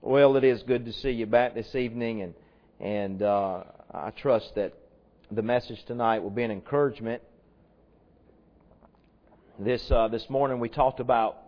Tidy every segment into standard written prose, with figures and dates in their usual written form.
Well, it is good to see you back this evening, and I trust that the message tonight will be an encouragement. This morning we talked about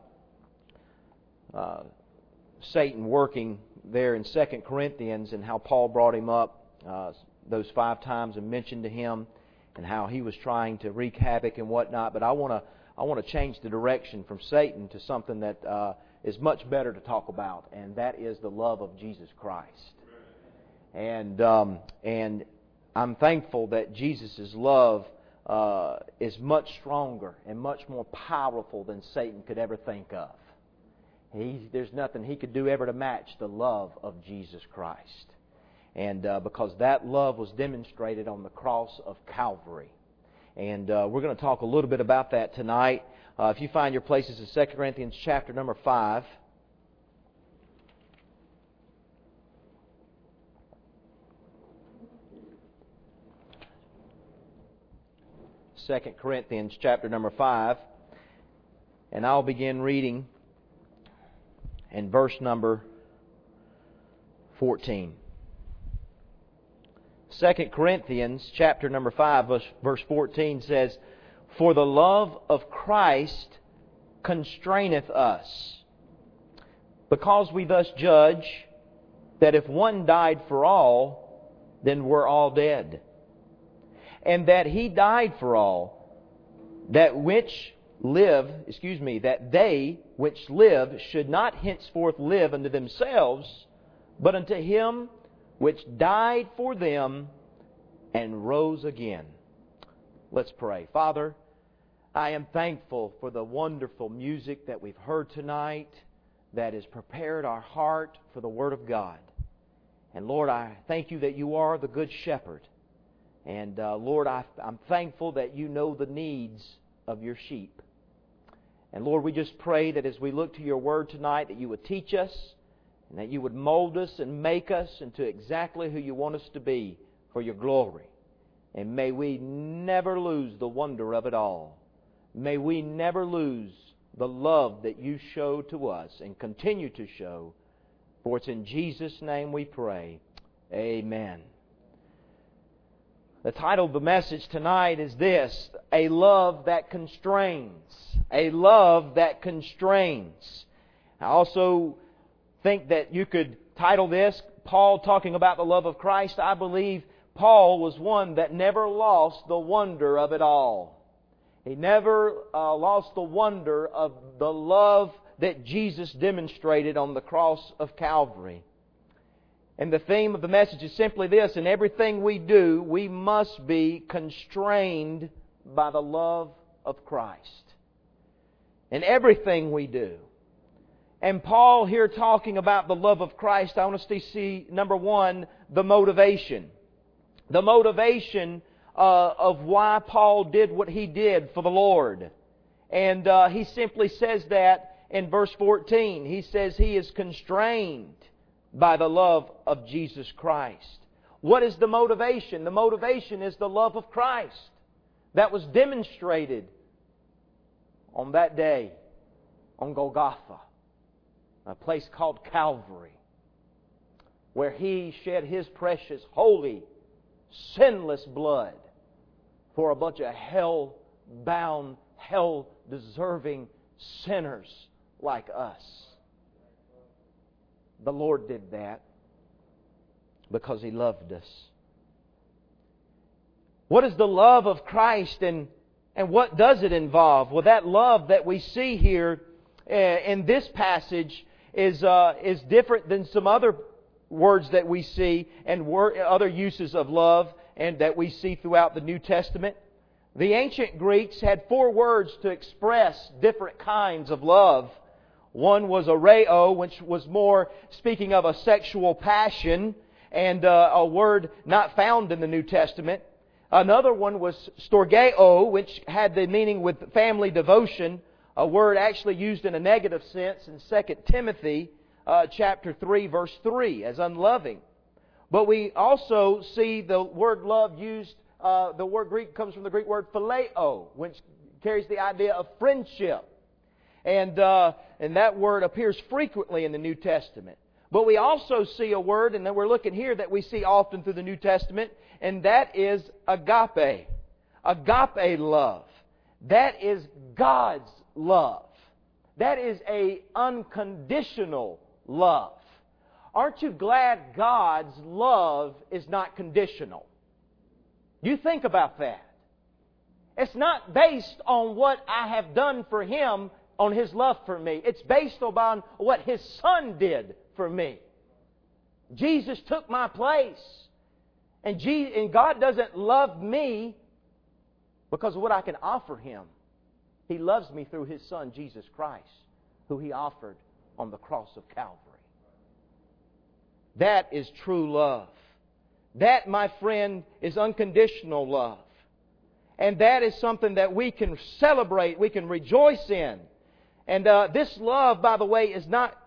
Satan working there in 2 Corinthians and how Paul brought him up those 5 times and mentioned to him and how he was trying to wreak havoc and whatnot. But I want to change the direction from Satan to something that is much better to talk about, and that is the love of Jesus Christ. And I'm thankful that Jesus' love is much stronger and much more powerful than Satan could ever think of. There's nothing he could do ever to match the love of Jesus Christ. And because that love was demonstrated on the cross of Calvary. And we're going to talk a little bit about that tonight. If you find your places in 2 Corinthians chapter number 5. 2 Corinthians chapter number 5. And I'll begin reading in verse number 14. 2 Corinthians chapter number 5 verse 14 says, "For the love of Christ constraineth us, because we thus judge that if one died for all, then we're all dead. And that He died for all, that they which live should not henceforth live unto themselves, but unto Him which died for them and rose again." Let's pray. Father, I am thankful for the wonderful music that we've heard tonight that has prepared our heart for the Word of God. And Lord, I thank You that You are the Good Shepherd. And Lord, I'm thankful that You know the needs of Your sheep. And Lord, we just pray that as we look to Your Word tonight, that You would teach us, and that You would mold us and make us into exactly who You want us to be for Your glory. And may we never lose the wonder of it all. May we never lose the love that You show to us and continue to show. For it's in Jesus' name we pray. Amen. The title of the message tonight is this: A Love That Constrains. A Love That Constrains. I also think that you could title this, Paul talking about the love of Christ. I believe Paul was one that never lost the wonder of it all. He never lost the wonder of the love that Jesus demonstrated on the cross of Calvary. And the theme of the message is simply this: in everything we do, we must be constrained by the love of Christ. In everything we do. And Paul here talking about the love of Christ, I want us to see, number one, the motivation. The motivation of why Paul did what he did for the Lord. And he simply says that in verse 14. He says he is constrained by the love of Jesus Christ. What is the motivation? The motivation is the love of Christ that was demonstrated on that day on Golgotha, a place called Calvary, where He shed His precious, holy, sinless blood for a bunch of hell-bound, hell-deserving sinners like us. The Lord did that because He loved us. What is the love of Christ, and what does it involve? Well, that love that we see here in this passage is different than some other words that we see and other uses of love and that we see throughout the New Testament. The ancient Greeks had 4 words to express different kinds of love. One was areo, which was more speaking of a sexual passion, and a word not found in the New Testament. Another one was storgeo, which had the meaning with family devotion, a word actually used in a negative sense in 2 Timothy chapter 3, verse 3, as unloving. But we also see the word love used, the word Greek comes from the Greek word phileo, which carries the idea of friendship. And that word appears frequently in the New Testament. But we also see a word, and then we're looking here, that we see often through the New Testament, and that is agape. Agape love. That is God's love. That is a unconditional love. Aren't you glad God's love is not conditional? You think about that. It's not based on what I have done for Him, on His love for me. It's based upon what His Son did for me. Jesus took my place. And God doesn't love me because of what I can offer Him. He loves me through His Son, Jesus Christ, who He offered on the cross of Calvary. That is true love. That, my friend, is unconditional love. And that is something that we can celebrate, we can rejoice in. And this love, by the way, is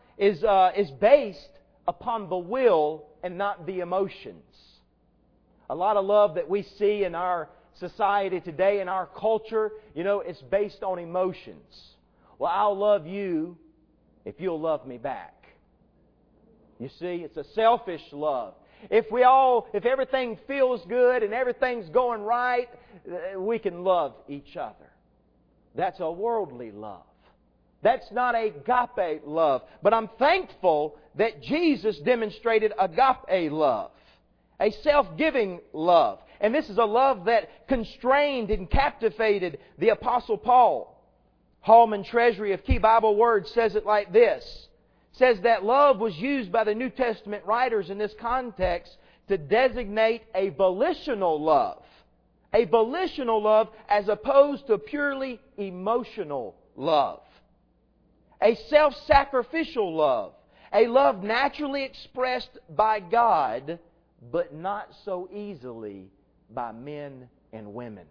based upon the will and not the emotions. A lot of love that we see in our society today, in our culture, it's based on emotions. Well, I'll love you if you'll love me back. You see, it's a selfish love. If everything feels good and everything's going right, we can love each other. That's a worldly love. That's not agape love. But I'm thankful that Jesus demonstrated agape love. A self-giving love. And this is a love that constrained and captivated the Apostle Paul. Hallman Treasury of Key Bible Words says it like this. Says that love was used by the New Testament writers in this context to designate a volitional love. A volitional love as opposed to purely emotional love. A self-sacrificial love. A love naturally expressed by God, but not so easily by men and women.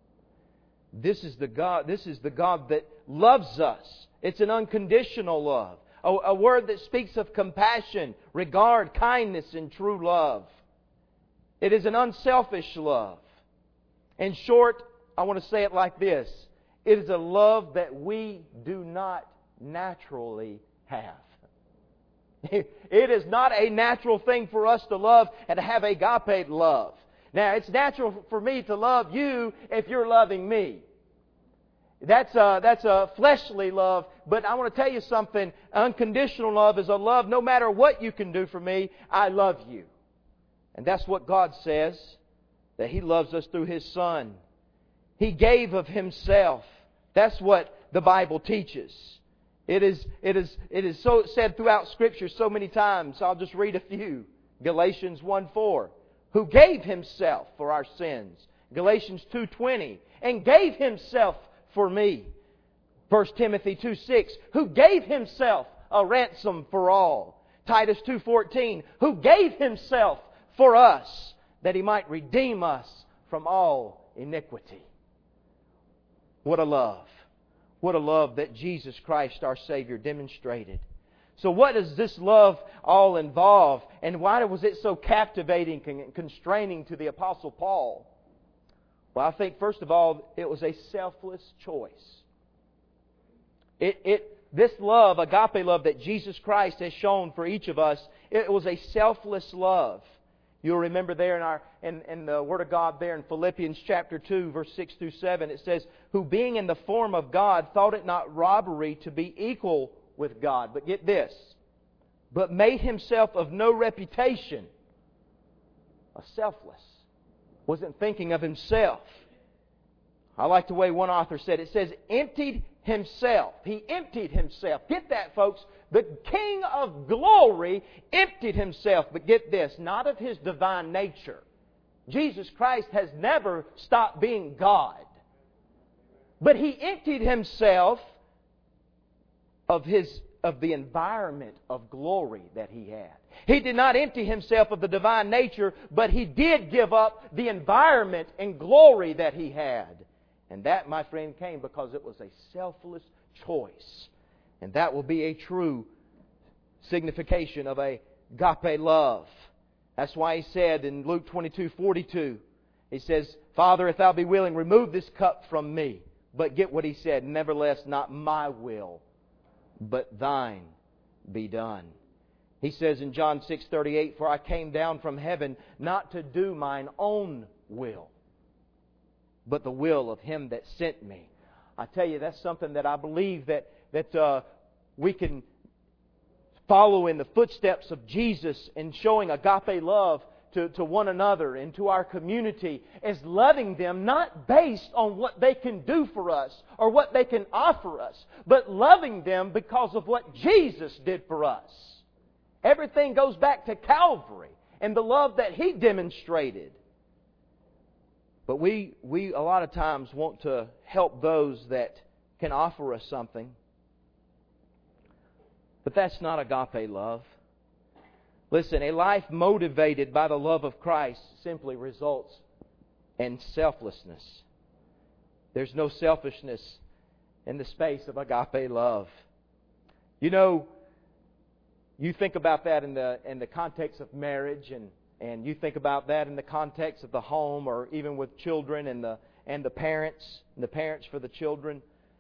This is the God that loves us. It's an unconditional love. A word that speaks of compassion, regard, kindness, and true love. It is an unselfish love. In short, I want to say it like this. It is a love that we do not naturally have. It is not a natural thing for us to love and to have agape love. Now, it's natural for me to love you if you're loving me. That's a fleshly love, but I want to tell you something. Unconditional love is a love, no matter what you can do for me, I love you. And that's what God says, that He loves us through His Son. He gave of Himself. That's what the Bible teaches. It is so said throughout Scripture so many times. I'll just read a few. Galatians 1:4, who gave Himself for our sins. Galatians 2:20, and gave Himself for me. 1 Timothy 2:6, who gave Himself a ransom for all. Titus 2:14, who gave Himself for us, that He might redeem us from all iniquity. What a love. What a love that Jesus Christ, our Savior, demonstrated. So what does this love all involve? And why was it so captivating and constraining to the Apostle Paul? Well, I think, first of all, it was a selfless choice. This love, agape love that Jesus Christ has shown for each of us, it was a selfless love. You'll remember there in the Word of God there in Philippians chapter 2, verse 6 through 7, it says, who being in the form of God thought it not robbery to be equal with God. But get this, but made Himself of no reputation. A selfless. Wasn't thinking of Himself. I like the way one author said it. It says, emptied Himself. He emptied Himself. Get that, folks. The King of glory emptied Himself. But get this, not of His divine nature. Jesus Christ has never stopped being God. But He emptied Himself of the environment of glory that He had. He did not empty Himself of the divine nature, but He did give up the environment and glory that He had. And that, my friend, came because it was a selfless choice. And that will be a true signification of agape love. That's why He said in Luke 22:42, He says, Father, if Thou be willing, remove this cup from me. But get what He said, nevertheless, not my will, but Thine be done. He says in John 6:38, "For I came down from heaven not to do mine own will, but the will of Him that sent me." I tell you, that's something that I believe that we can follow in the footsteps of Jesus in showing agape love to one another and to our community, is loving them not based on what they can do for us or what they can offer us, but loving them because of what Jesus did for us. Everything goes back to Calvary and the love that He demonstrated. But we a lot of times want to help those that can offer us something. But that's not agape love. Listen, a life motivated by the love of Christ simply results in selflessness. There's no selfishness in the space of agape love. You know, you think about that in the context of marriage, and you think about that in the context of the home, or even with children and the parents for the children.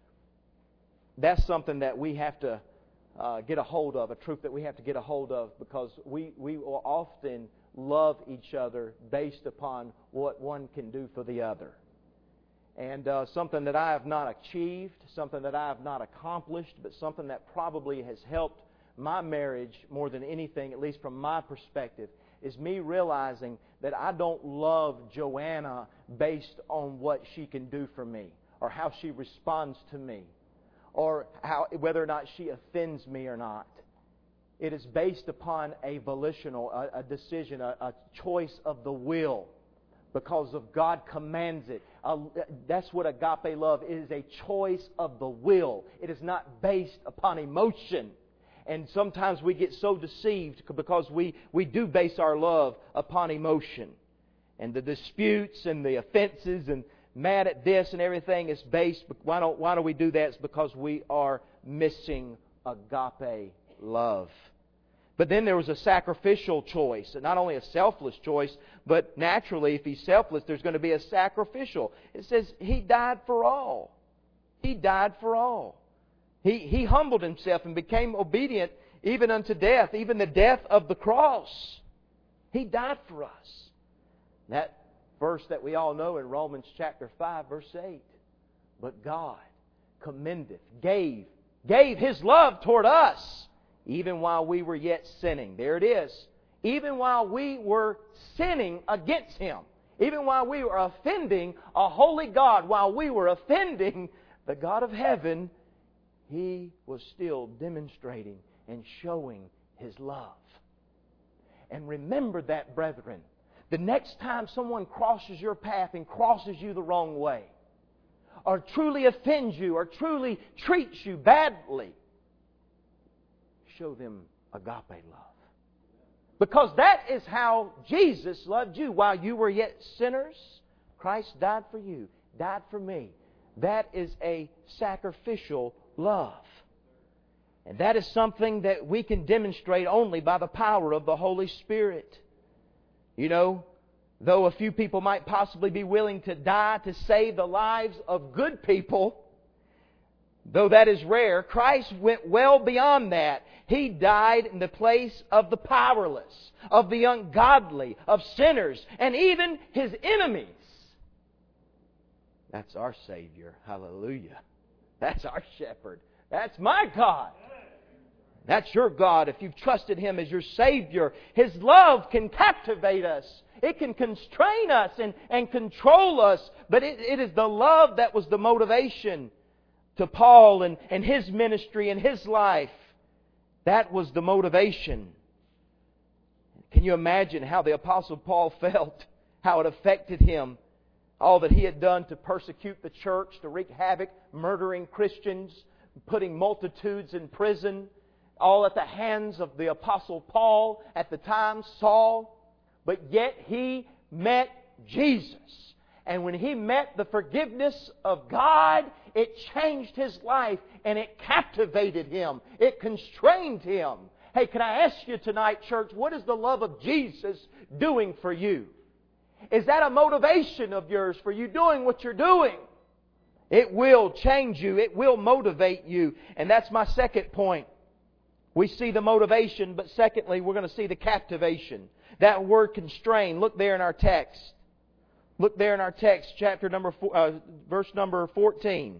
That's something that we have to get a hold of, a truth that we have to get a hold of, because we will often love each other based upon what one can do for the other. And something that I have not achieved, something that I have not accomplished, but something that probably has helped my marriage more than anything, at least from my perspective, is me realizing that I don't love Joanna based on what she can do for me, or how she responds to me, or whether or not she offends me or not. It is based upon a volitional, a decision, a choice of the will, because of God commands it. That's what agape love is, a choice of the will. It is not based upon emotion. And sometimes we get so deceived because we do base our love upon emotion. And the disputes and the offenses and mad at this and everything is based. Why do we do that? It's because we are missing agape love. But then there was a sacrificial choice. Not only a selfless choice, but naturally, if He's selfless, there's going to be a sacrificial. It says He died for all. He died for all. He humbled Himself and became obedient even unto death, even the death of the cross. He died for us. That verse that we all know in Romans chapter 5, verse 8. But God commendeth, gave His love toward us, even while we were yet sinning. There it is. Even while we were sinning against Him. Even while we were offending a holy God, while we were offending the God of heaven, He was still demonstrating and showing His love. And remember that, brethren. The next time someone crosses your path and crosses you the wrong way, or truly offends you, or truly treats you badly, show them agape love. Because that is how Jesus loved you. While you were yet sinners, Christ died for you, died for me. That is a sacrificial love. And that is something that we can demonstrate only by the power of the Holy Spirit. You know, though a few people might possibly be willing to die to save the lives of good people, though that is rare, Christ went well beyond that. He died in the place of the powerless, of the ungodly, of sinners, and even His enemies. That's our Savior. Hallelujah. That's our shepherd. That's my God. That's your God. If you've trusted Him as your Savior, His love can captivate us. It can constrain us and control us. But it is the love that was the motivation to Paul and his ministry and his life. That was the motivation. Can you imagine how the Apostle Paul felt? How it affected him? All that he had done to persecute the church, to wreak havoc, murdering Christians, putting multitudes in prison, all at the hands of the Apostle Paul, at the time Saul. But yet he met Jesus. And when he met the forgiveness of God, it changed his life and it captivated him. It constrained him. Hey, can I ask you tonight, church, what is the love of Jesus doing for you? Is that a motivation of yours for you doing what you're doing? It will change you. It will motivate you. And that's my second point. We see the motivation, but secondly, we're going to see the captivation. That word constrain, look there in our text. Look there in our text, verse number 14.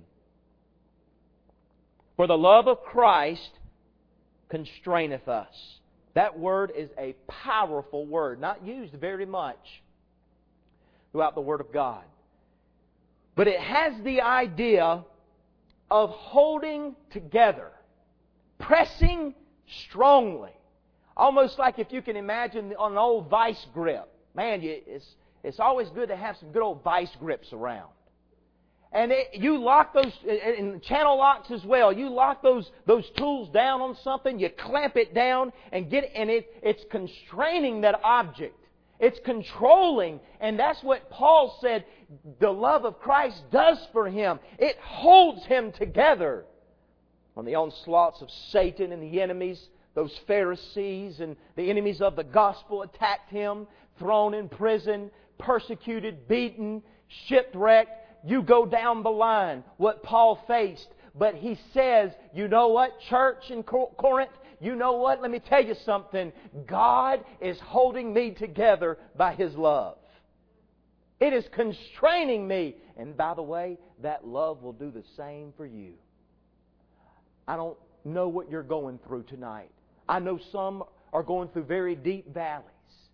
For the love of Christ constraineth us. That word is a powerful word, not used very much throughout the Word of God. But it has the idea of holding together, pressing strongly. Almost like if you can imagine an old vice grip. Man, it's always good to have some good old vice grips around. And you lock those, and channel locks as well. You lock those tools down on something, you clamp it down, and it's constraining that object. It's controlling, and that's what Paul said the love of Christ does for him. It holds him together. When the onslaughts of Satan and the enemies, those Pharisees and the enemies of the gospel attacked him, thrown in prison, persecuted, beaten, shipwrecked. You go down the line, what Paul faced. But he says, you know what, church in Corinth? You know what? Let me tell you something. God is holding me together by His love. It is constraining me. And by the way, that love will do the same for you. I don't know what you're going through tonight. I know some are going through very deep valleys.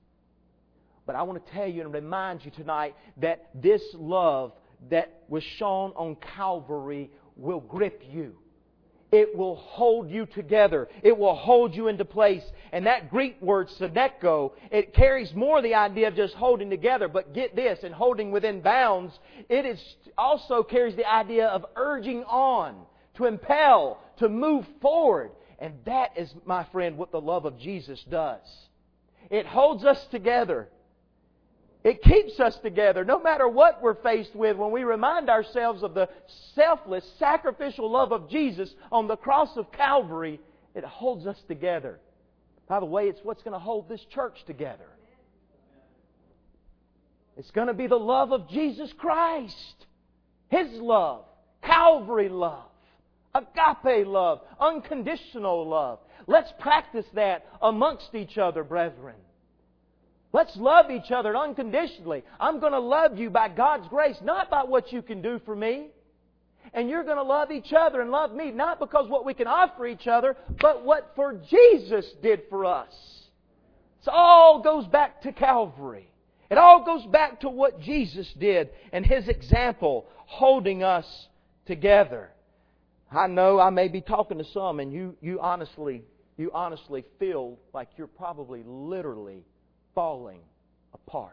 But I want to tell you and remind you tonight that this love that was shown on Calvary will grip you. It will hold you together. It will hold you into place. And that Greek word, syneko, it carries more the idea of just holding together. But get this, in holding within bounds, it also carries the idea of urging on, to impel, to move forward. And that is, my friend, what the love of Jesus does. It holds us together. It keeps us together no matter what we're faced with. When we remind ourselves of the selfless, sacrificial love of Jesus on the cross of Calvary, it holds us together. By the way, it's what's going to hold this church together. It's going to be the love of Jesus Christ. His love, Calvary love, agape love, unconditional love. Let's practice that amongst each other, brethren. Let's love each other unconditionally. I'm going to love you by God's grace, not by what you can do for me. And you're going to love each other and love me, not because what we can offer each other, but what for Jesus did for us. It all goes back to Calvary. It all goes back to what Jesus did and His example holding us together. I know I may be talking to some and you honestly feel like you're probably literally falling apart.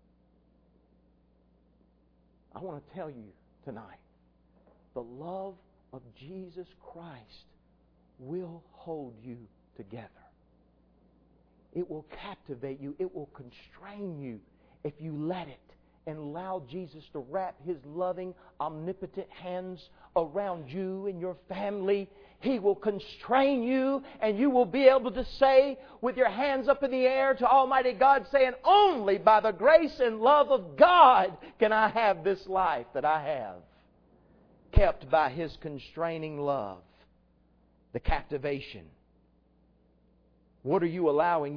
I want to tell you tonight, the love of Jesus Christ will hold you together. It will captivate you. It will constrain you if you let it and allow Jesus to wrap His loving, omnipotent hands around you and your family. He will constrain you, and you will be able to say with your hands up in the air to Almighty God, saying, only by the grace and love of God can I have this life that I have. Kept by His constraining love. The captivation. What are you allowing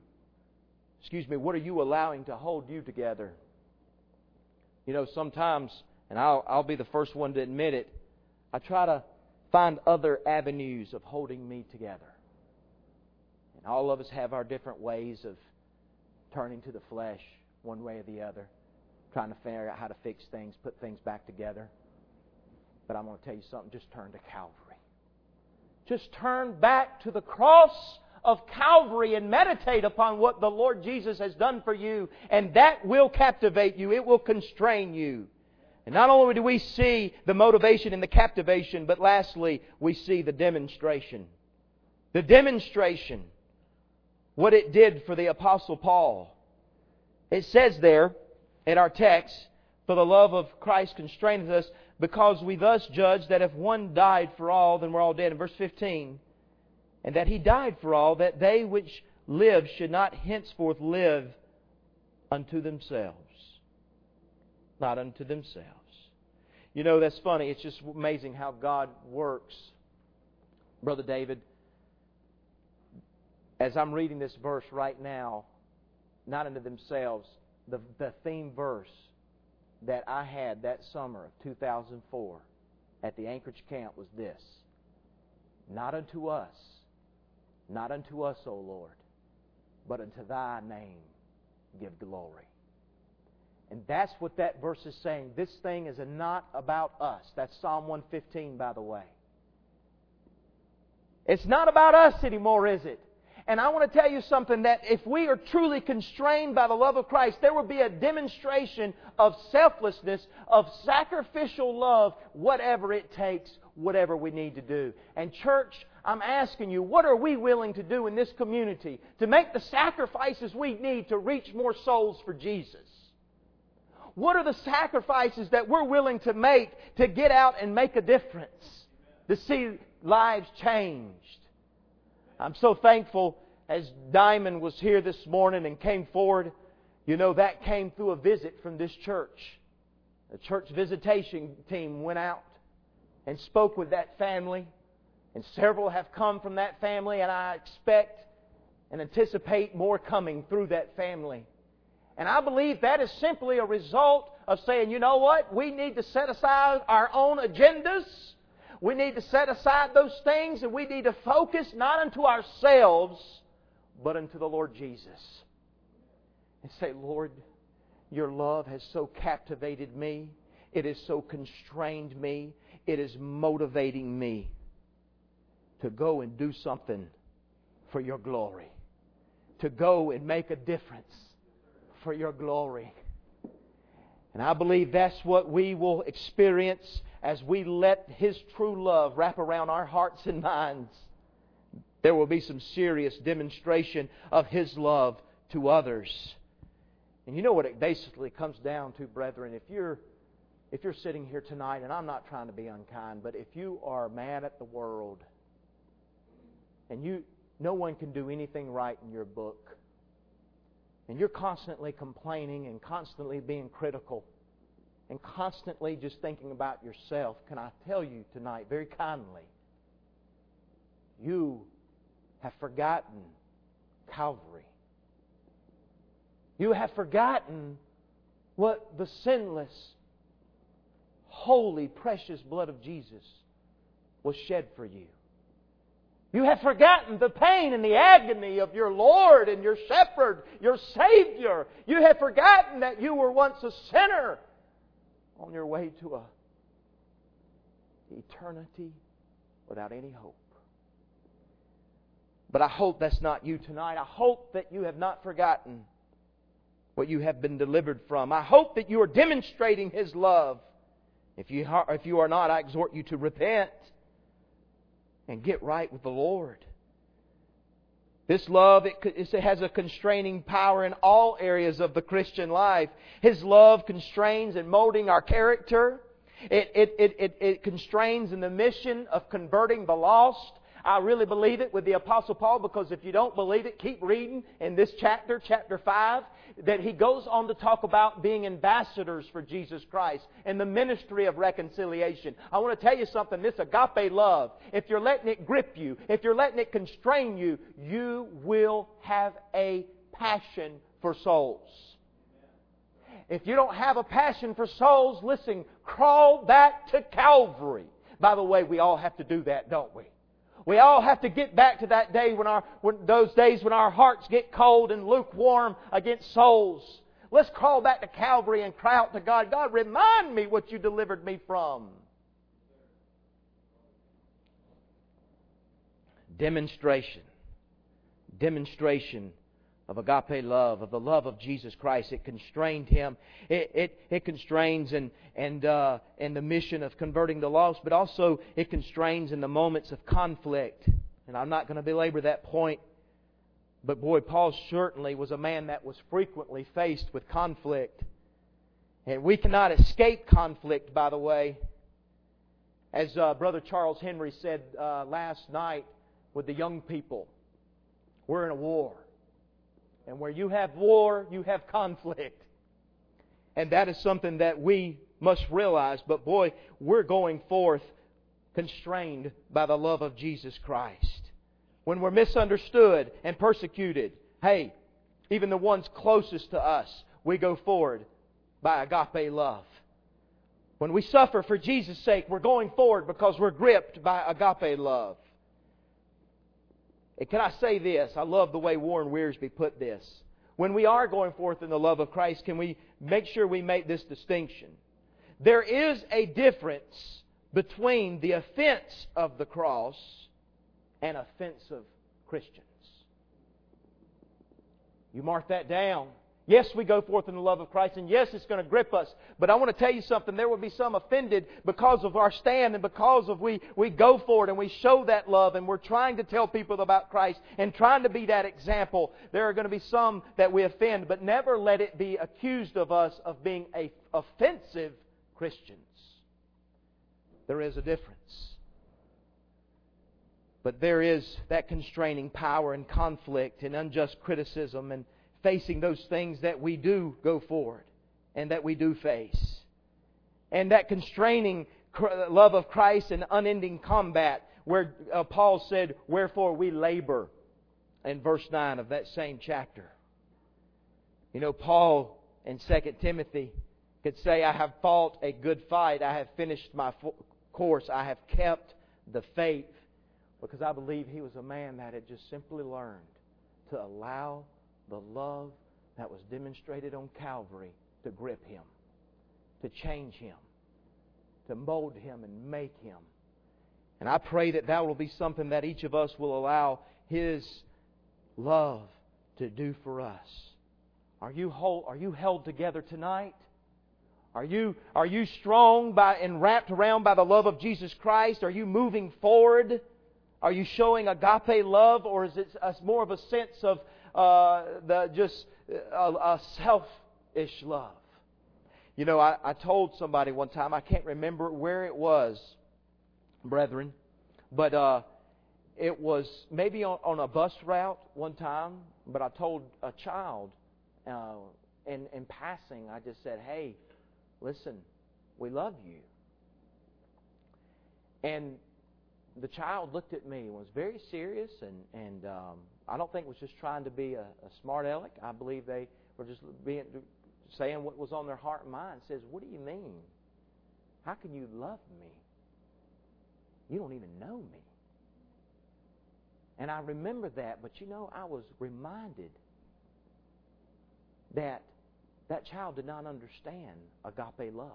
to hold you together? You know, sometimes, and I'll be the first one to admit it, I try to find other avenues of holding me together. And all of us have our different ways of turning to the flesh one way or the other, trying to figure out how to fix things, put things back together. But I'm going to tell you something, just turn to Calvary. Just turn back to the cross of Calvary and meditate upon what the Lord Jesus has done for you, and that will captivate you. It will constrain you. And not only do we see the motivation and the captivation, but lastly, we see the demonstration. The demonstration, what it did for the Apostle Paul. It says there in our text, for the love of Christ constraineth us, because we thus judge that if one died for all, then we're all dead. In verse 15, and that He died for all, that they which live should not henceforth live unto themselves. Not unto themselves. You know, that's funny. It's just amazing how God works. Brother David, as I'm reading this verse right now, not unto themselves, the theme verse that I had that summer of 2004 at the Anchorage camp was this: not unto us, O Lord, but unto Thy name give glory. And that's what that verse is saying. This thing is not about us. That's Psalm 115, by the way. It's not about us anymore, is it? And I want to tell you something, that if we are truly constrained by the love of Christ, there will be a demonstration of selflessness, of sacrificial love, whatever it takes, whatever we need to do. And church, I'm asking you, what are we willing to do in this community to make the sacrifices we need to reach more souls for Jesus? What are the sacrifices that we're willing to make to get out and make a difference, to see lives changed? I'm so thankful as Diamond was here this morning and came forward. You know, that came through a visit from this church. The church visitation team went out and spoke with that family. And several have come from that family, and I expect and anticipate more coming through that family. And I believe that is simply a result of saying, you know what? We need to set aside our own agendas. We need to set aside those things, and we need to focus not unto ourselves, but unto the Lord Jesus. And say, Lord, Your love has so captivated me. It has so constrained me. It is motivating me to go and do something for Your glory. To go and make a difference for Your glory. And I believe that's what we will experience as we let His true love wrap around our hearts and minds. There will be some serious demonstration of His love to others. And you know what it basically comes down to, brethren? If you're sitting here tonight, and I'm not trying to be unkind, but if you are mad at the world, and no one can do anything right in your book, and you're constantly complaining and constantly being critical and constantly just thinking about yourself, can I tell you tonight very kindly, you have forgotten Calvary. You have forgotten what the sinless, holy, precious blood of Jesus was shed for you. You have forgotten the pain and the agony of your Lord and your Shepherd, your Savior. You have forgotten that you were once a sinner on your way to eternity without any hope. But I hope that's not you tonight. I hope that you have not forgotten what you have been delivered from. I hope that you are demonstrating His love. If you are not, I exhort you to repent and get right with the Lord. This love, it has a constraining power in all areas of the Christian life. His love constrains in molding our character. It constrains in the mission of converting the lost. I really believe it with the Apostle Paul, because if you don't believe it, keep reading in this chapter, chapter 5, that he goes on to talk about being ambassadors for Jesus Christ and the ministry of reconciliation. I want to tell you something, this agape love, if you're letting it grip you, if you're letting it constrain you, you will have a passion for souls. If you don't have a passion for souls, listen, crawl back to Calvary. By the way, we all have to do that, don't we? We all have to get back to that day those days when our hearts get cold and lukewarm against souls. Let's crawl back to Calvary and cry out to God, God, remind me what You delivered me from. Demonstration of agape love, of the love of Jesus Christ. It constrained Him. It constrains in the mission of converting the lost, but also it constrains in the moments of conflict. And I'm not going to belabor that point, but boy, Paul certainly was a man that was frequently faced with conflict. And we cannot escape conflict, by the way. As Brother Charles Henry said last night with the young people, we're in a war. And where you have war, you have conflict. And that is something that we must realize. But boy, we're going forth constrained by the love of Jesus Christ. when we're misunderstood and persecuted, hey, even the ones closest to us, we go forward by agape love. When we suffer for Jesus' sake, we're going forward because we're gripped by agape love. And can I say this? I love the way Warren Wiersbe put this. When we are going forth in the love of Christ, can we make sure we make this distinction? There is a difference between the offense of the cross and offensive Christians. You mark that down. Yes, we go forth in the love of Christ, and yes, it's going to grip us. But I want to tell you something. There will be some offended because of our stand and because of we go forward and we show that love and we're trying to tell people about Christ and trying to be that example. There are going to be some that we offend, but never let it be accused of us of being offensive Christians. There is a difference. But there is that constraining power and conflict and unjust criticism and facing those things that we do go forward and that we do face. And that constraining love of Christ and unending combat where Paul said, wherefore we labor, in verse 9 of that same chapter. You know, Paul in 2 Timothy could say, I have fought a good fight, I have finished my course, I have kept the faith. Because I believe he was a man that had just simply learned to allow the love that was demonstrated on Calvary to grip him, to change him, to mold him and make him. And I pray that that will be something that each of us will allow His love to do for us. Are you held together tonight? Are you strong and wrapped around by the love of Jesus Christ? Are you moving forward? Are you showing agape love, or is it more of a sense of a selfish love? You know, I told somebody one time, I can't remember where it was, brethren, but it was maybe on a bus route one time, but I told a child, in passing, I just said, hey, listen, we love you. And the child looked at me and was very serious, and I don't think was just trying to be a smart aleck. I believe they were just saying what was on their heart and mind. Says, what do you mean? How can you love me? You don't even know me. And I remember that, but you know, I was reminded that that child did not understand agape love.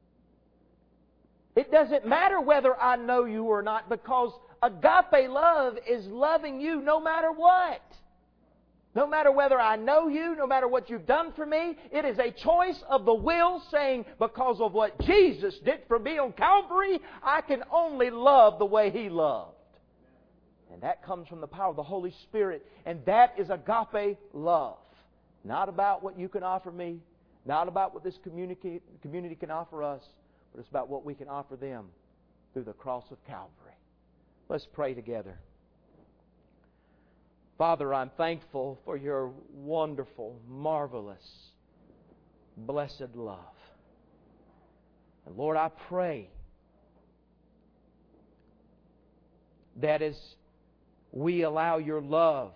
It doesn't matter whether I know you or not, because agape love is loving you no matter what. No matter whether I know you, no matter what you've done for me, it is a choice of the will saying, because of what Jesus did for me on Calvary, I can only love the way He loved. And that comes from the power of the Holy Spirit, and that is agape love. Not about what you can offer me, not about what this community can offer us, but it's about what we can offer them through the cross of Calvary. Let's pray together. Father, I'm thankful for Your wonderful, marvelous, blessed love. And Lord, I pray that as we allow Your love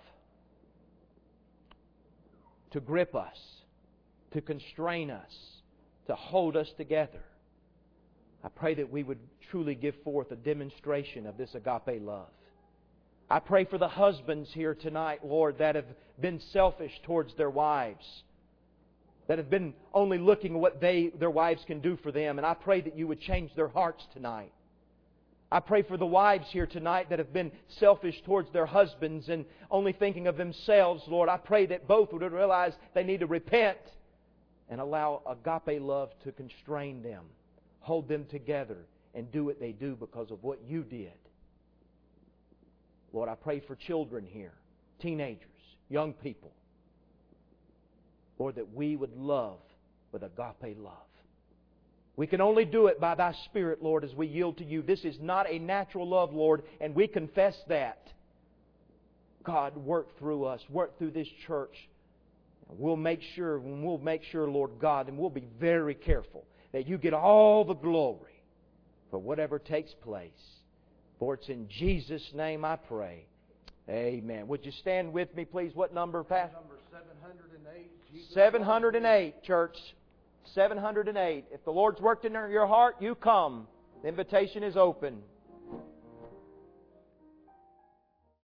to grip us, to constrain us, to hold us together, I pray that we would truly give forth a demonstration of this agape love. I pray for the husbands here tonight, Lord, that have been selfish towards their wives, that have been only looking at what their wives can do for them. And I pray that You would change their hearts tonight. I pray for the wives here tonight that have been selfish towards their husbands and only thinking of themselves, Lord. I pray that both would realize they need to repent and allow agape love to constrain them, hold them together, and do what they do because of what You did. Lord, I pray for children here, teenagers, young people. Lord, that we would love with agape love. We can only do it by Thy Spirit, Lord, as we yield to You. This is not a natural love, Lord, and we confess that. God, work through us, work through this church. We'll make sure, Lord God, and we'll be very careful that You get all the glory for whatever takes place. For it's in Jesus' name I pray. Amen. Would you stand with me, please? What number, Pastor? Number 708. 708, church. 708. If the Lord's worked in your heart, you come. The invitation is open.